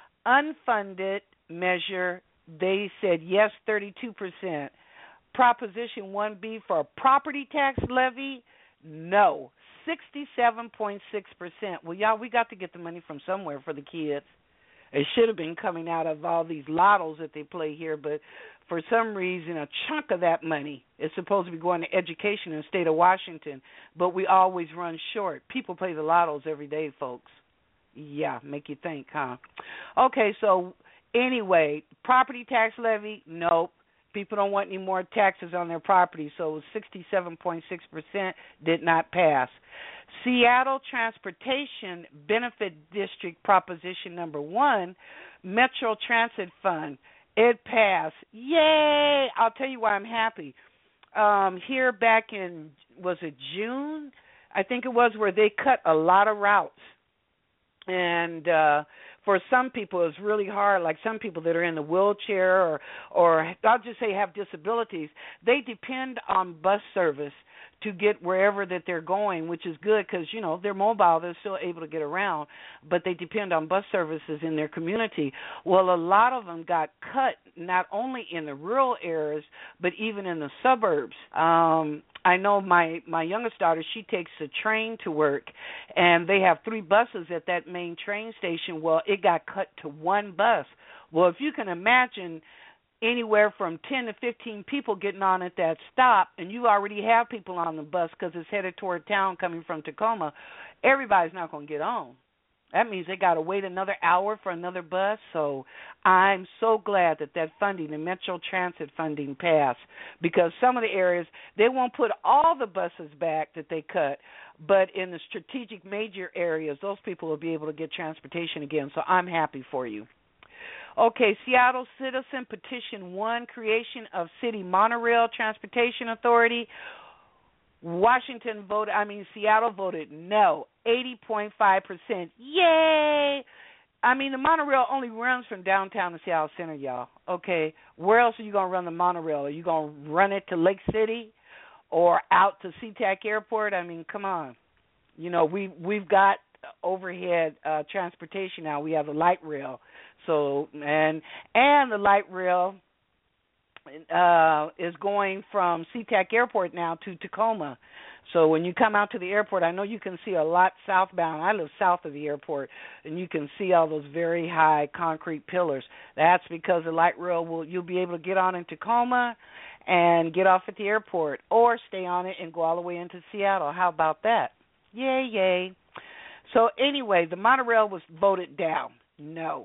Unfunded measure, they said yes, thirty-two percent. Proposition one B for a property tax levy, no, sixty-seven point six percent. Well, y'all, we got to get the money from somewhere for the kids. It should have been coming out of all these lottos that they play here, but for some reason, a chunk of that money is supposed to be going to education in the state of Washington, but we always run short. People play the lottos every day, folks. Yeah, make you think, huh? Okay, so anyway, property tax levy, nope. People don't want any more taxes on their property, so sixty-seven point six percent did not pass. Seattle Transportation Benefit District Proposition Number One, Metro Transit Fund, it passed. Yay! I'll tell you why I'm happy. Um, here back in, was it June? I think it was, where they cut a lot of routes. And uh, for some people, it's really hard, like some people that are in the wheelchair or, or I'll just say have disabilities, they depend on bus service to get wherever that they're going, which is good because, you know, they're mobile, they're still able to get around, but they depend on bus services in their community. Well, a lot of them got cut not only in the rural areas, but even in the suburbs. Um, I know my, my youngest daughter, she takes a train to work, and they have three buses at that main train station. Well, it got cut to one bus. Well, if you can imagine anywhere from ten to fifteen people getting on at that stop, and you already have people on the bus because it's headed toward town coming from Tacoma, everybody's not going to get on. That means they got to wait another hour for another bus. So I'm so glad that that funding, the Metro Transit funding, passed, because some of the areas, they won't put all the buses back that they cut, but in the strategic major areas, those people will be able to get transportation again. So I'm happy for you. Okay, Seattle Citizen Petition one, creation of City Monorail Transportation Authority. Washington voted, I mean, Seattle voted no, eighty point five percent. Yay! I mean, the monorail only runs from downtown to Seattle Center, y'all. Okay, where else are you going to run the monorail? Are you going to run it to Lake City or out to SeaTac Airport? I mean, come on. You know, we, we've got overhead uh, transportation now. We have the light rail. So and and the light rail uh, is going from SeaTac Airport now to Tacoma. So when you come out to the airport, I know you can see a lot southbound. I live south of the airport, and you can see all those very high concrete pillars. That's because the light rail will you'll be able to get on in Tacoma and get off at the airport, or stay on it and go all the way into Seattle. How about that? Yay, yay. So anyway, the monorail was voted down. No.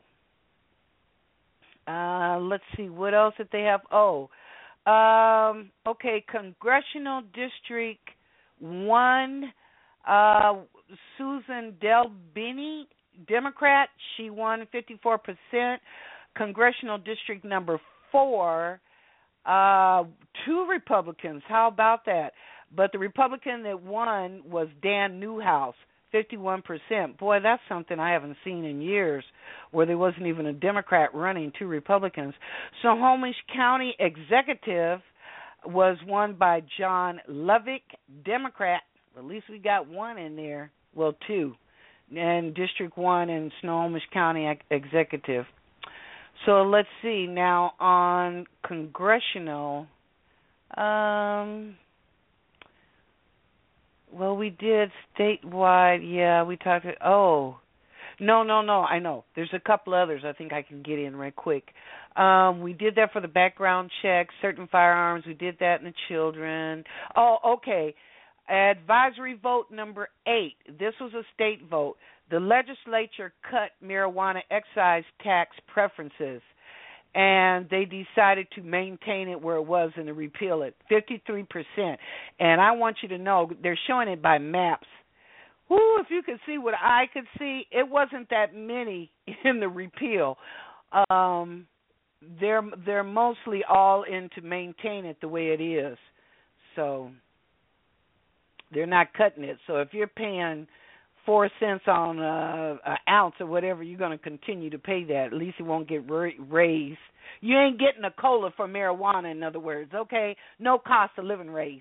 Uh, let's see, what else did they have? Oh, um, okay, Congressional District one, uh, Susan DelBene, Democrat, she won fifty-four percent. Congressional District number four, uh, two Republicans. How about that? But the Republican that won was Dan Newhouse, fifty-one percent. Boy, that's something I haven't seen in years, where there wasn't even a Democrat running, two Republicans. Snohomish County Executive was won by John Lovick, Democrat. At least we got one in there. Well, two. And District one and Snohomish County Executive. So let's see. Now on congressional, um, well, we did statewide. Yeah, we talked. Oh, no, no, no. I know. There's a couple others I think I can get in right quick. Um, we did that for the background check, certain firearms. We did that in the children. Oh, okay. Advisory vote number eight. This was a state vote. The legislature cut marijuana excise tax preferences, and they decided to maintain it where it was and to repeal it, fifty-three percent. And I want you to know, they're showing it by maps. Whoo, if you could see what I could see, it wasn't that many in the repeal. Um, they're they're mostly all in to maintain it the way it is. So they're not cutting it. So if you're paying four cents on uh, an ounce or whatever, you're going to continue to pay that. At least it won't get ra- raised. You ain't getting a cola for marijuana, in other words, okay? No cost of living raise.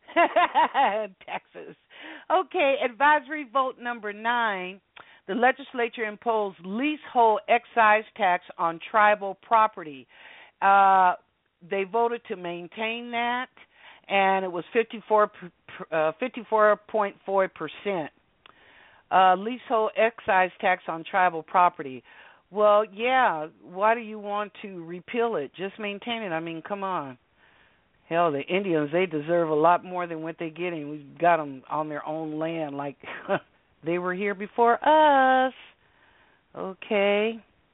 Texas. Okay, advisory vote number nine. The legislature imposed leasehold excise tax on tribal property. Uh, they voted to maintain that, and it was fifty-four, uh, fifty-four point four percent. Uh, leasehold excise tax on tribal property. Well, yeah, why do you want to repeal it? Just maintain it. I mean, come on. Hell, the Indians, they deserve a lot more than what they're getting. We've got them on their own land like they were here before us. Okay.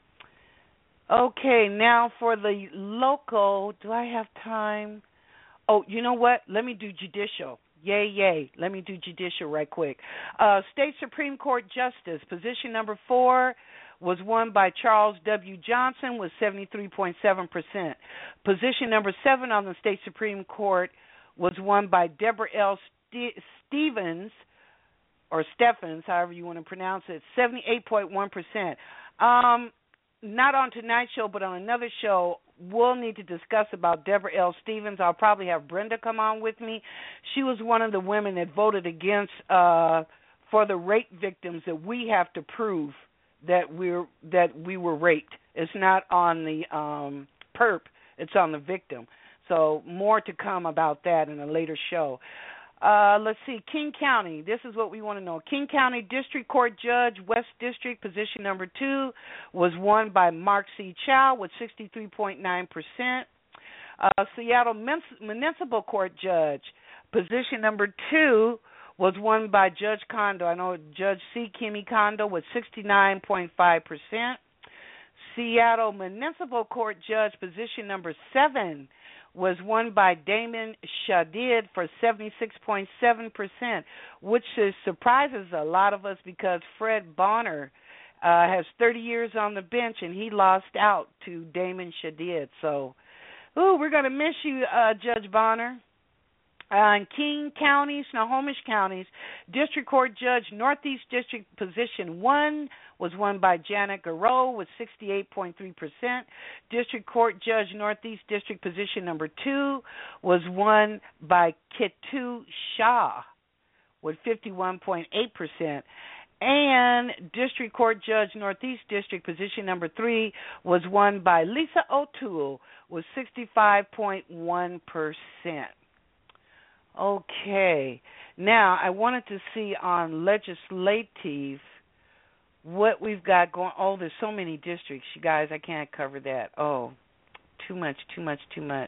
Okay, now for the local, do I have time? Oh, you know what? Let me do judicial. Yay, yay. Let me do judicial right quick. Uh, State Supreme Court Justice, position number four, was won by Charles W. Johnson with seventy-three point seven percent. Position number seven on the State Supreme Court was won by Deborah L. St- Stevens, or Steffens, however you want to pronounce it, seventy-eight point one percent. Um, not on tonight's show, but on another show, we'll need to discuss about Deborah L. Stevens. I'll probably have Brenda come on with me. She was one of the women that voted against uh, for the rape victims that we have to prove that we're that we were raped. It's not on the um, perp; it's on the victim. So more to come about that in a later show. Uh, let's see, King County. This is what we want to know. King County District Court Judge, West District, position number two, was won by Mark C. Chow with sixty-three point nine percent. Uh, Seattle Municipal Court Judge, position number two, was won by Judge Kondo. I know Judge C. Kimmy Kondo with sixty-nine point five percent. Seattle Municipal Court Judge, position number seven, was won by Damon Shadid for seventy-six point seven percent, which is, surprises a lot of us because Fred Bonner uh, has thirty years on the bench, and he lost out to Damon Shadid. So, ooh, we're going to miss you, uh, Judge Bonner. Uh, in King County, Snohomish Counties, District Court Judge, Northeast District, position one, was won by Janet Garreau with sixty-eight point three percent. District Court Judge, Northeast District, position number two, was won by Kitu Shah with fifty-one point eight percent. And District Court Judge, Northeast District, position number three, was won by Lisa O'Toole with sixty-five point one percent. Okay. Now, I wanted to see on legislative what we've got going. Oh, there's so many districts, you guys. I can't cover that. Oh, too much, too much, too much.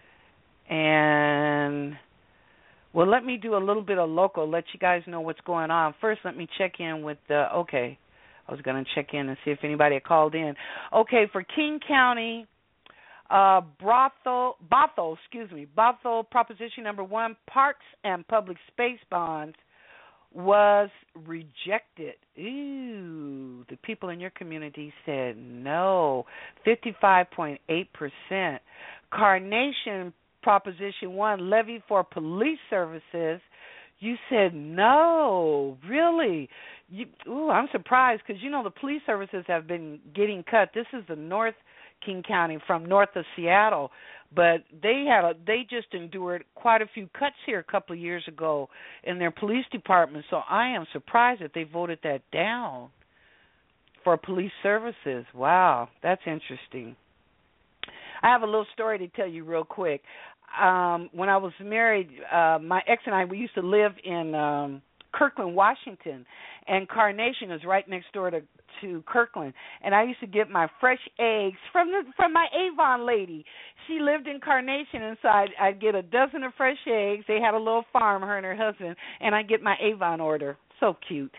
And, well, let me do a little bit of local, let you guys know what's going on. First, let me check in with the, okay, I was going to check in and see if anybody had called in. Okay, for King County, uh, Bothell, Bothell, excuse me, Bothell Proposition Number One, Parks and Public Space Bonds was rejected. Ooh, the people in your community said no, fifty-five point eight percent. Carnation Proposition One, levy for police services, you said no, really? You, ooh, I'm surprised because, you know, the police services have been getting cut. This is the North King County from north of Seattle, but they had a, they just endured quite a few cuts here a couple of years ago in their police department. So I am surprised that they voted that down for police services. Wow, that's interesting. I have a little story to tell you real quick. Um, when I was married, uh, my ex and I, we used to live in um, Kirkland, Washington, and Carnation is right next door to to Kirkland, and I used to get my fresh eggs from the from my Avon lady. She lived in Carnation, and so I'd, I'd get a dozen of fresh eggs. They had a little farm, her and her husband, and I'd get my Avon order. So cute.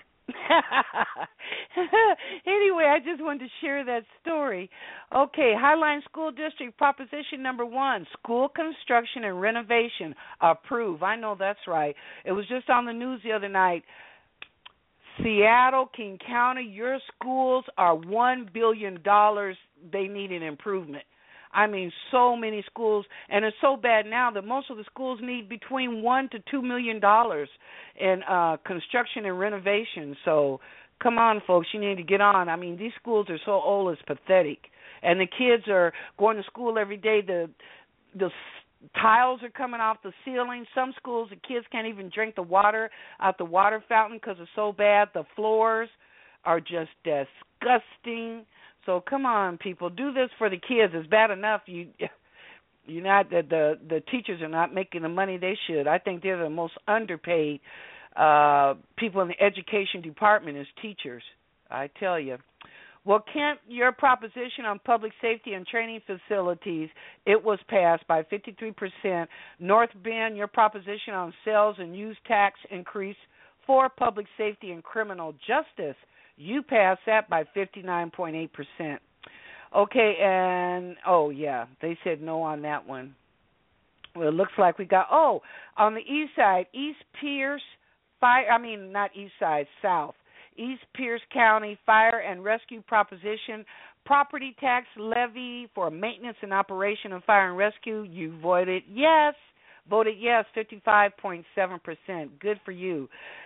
Anyway, I just wanted to share that story. Okay, Highline School District Proposition Number One, school construction and renovation approved. I know that's right. It was just on the news the other night. Seattle, King County, your schools are one billion dollars. They need an improvement. I mean, so many schools, and it's so bad now that most of the schools need between one to two million dollars in uh, construction and renovation. So, come on, folks, you need to get on. I mean, these schools are so old, it's pathetic, and the kids are going to school every day. The the tiles are coming off the ceiling. Some schools, the kids can't even drink the water out the water fountain because it's so bad. The floors are just disgusting. So come on, people, do this for the kids. It's bad enough you you're not the the, the teachers are not making the money they should. I think they're the most underpaid uh, people in the education department is teachers. I tell you. Well, Kent, your proposition on public safety and training facilities, it was passed by fifty-three percent. North Bend, your proposition on sales and use tax increase for public safety and criminal justice, you passed that by fifty-nine point eight percent. Okay, and, oh, yeah, they said no on that one. Well, it looks like we got, oh, on the east side, East Pierce, fire, I mean, not east side, south. East Pierce County Fire and Rescue Proposition, property tax levy for maintenance and operation of fire and rescue. You voted yes. Voted yes, fifty-five point seven percent. Good for you.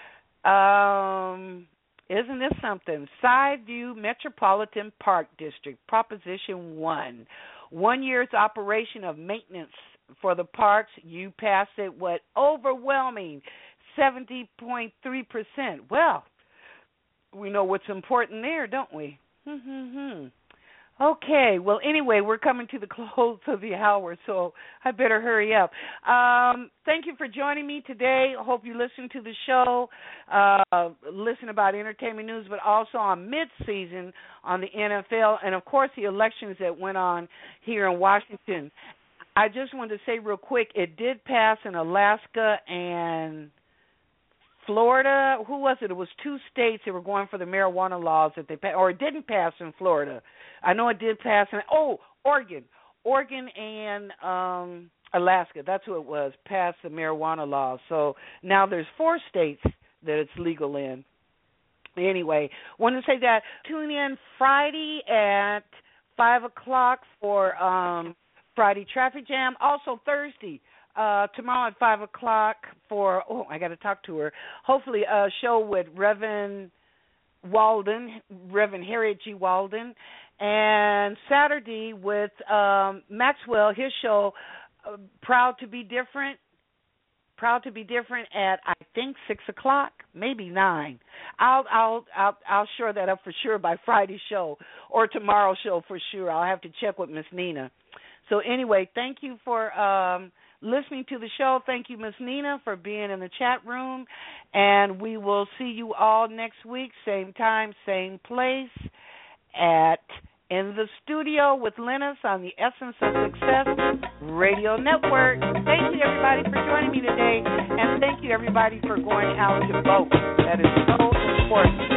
Um, isn't this something? Sideview Metropolitan Park District, Proposition one. One year's operation of maintenance for the parks. You passed it, what, overwhelming, seventy point three percent. Well, we know what's important there, don't we? Okay, well, anyway, we're coming to the close of the hour, so I better hurry up. Um, thank you for joining me today. I hope you listen to the show, uh, listen about entertainment news, but also on mid-season on the N F L, and, of course, the elections that went on here in Washington. I just wanted to say real quick, it did pass in Alaska and Florida. Who was it? It was two states that were going for the marijuana laws that they passed, or it didn't pass in Florida. I know it did pass in, oh, Oregon. Oregon and um, Alaska, that's who it was, passed the marijuana laws. So now there's four states that it's legal in. Anyway, wanted to say that. Tune in Friday at five o'clock for um, Friday Traffic Jam. Also Thursday. Uh, tomorrow at five o'clock for, oh, I got to talk to her, hopefully a show with Reverend Walden, Reverend Harriet G. Walden, and Saturday with um, Maxwell, his show, uh, Proud to be Different. Proud to be different at I think six o'clock, maybe nine. I'll I'll I'll I'll shore that up for sure by Friday's show or tomorrow's show for sure. I'll have to check with Miss Nina. So anyway, thank you for um, listening to the show. Thank you, Miss Nina, for being in the chat room, and we will see you all next week, same time, same place, at in the studio with Linus on the Essence of Success Radio Network. Thank you, everybody, for joining me today, and thank you, everybody, for going out to vote. That is so important.